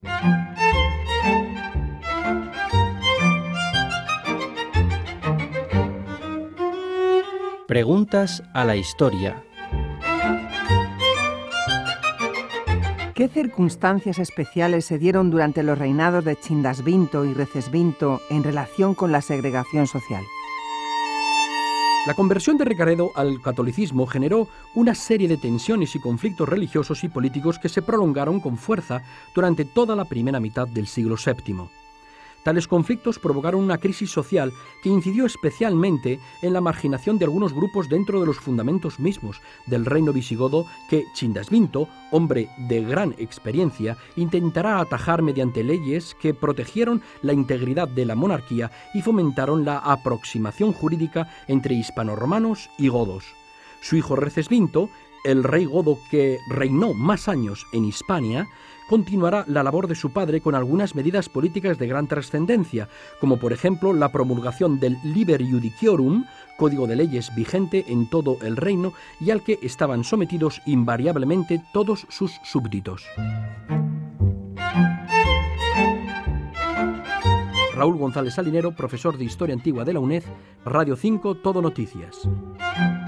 Preguntas a la historia. ¿Qué circunstancias especiales se dieron durante los reinados de Chindasvinto y Recesvinto en relación con la segregación social? La conversión de Recaredo al catolicismo generó una serie de tensiones y conflictos religiosos y políticos que se prolongaron con fuerza durante toda la primera mitad del siglo VII. Tales conflictos provocaron una crisis social que incidió especialmente en la marginación de algunos grupos dentro de los fundamentos mismos del reino visigodo que Chindasvinto, hombre de gran experiencia, intentará atajar mediante leyes que protegieron la integridad de la monarquía y fomentaron la aproximación jurídica entre hispanoromanos y godos. Su hijo Recesvinto, el rey godo que reinó más años en Hispania, continuará la labor de su padre con algunas medidas políticas de gran trascendencia, como por ejemplo la promulgación del Liber Judiciorum, código de leyes vigente en todo el reino y al que estaban sometidos invariablemente todos sus súbditos. Raúl González Salinero, profesor de Historia Antigua de la UNED, Radio 5, Todo Noticias.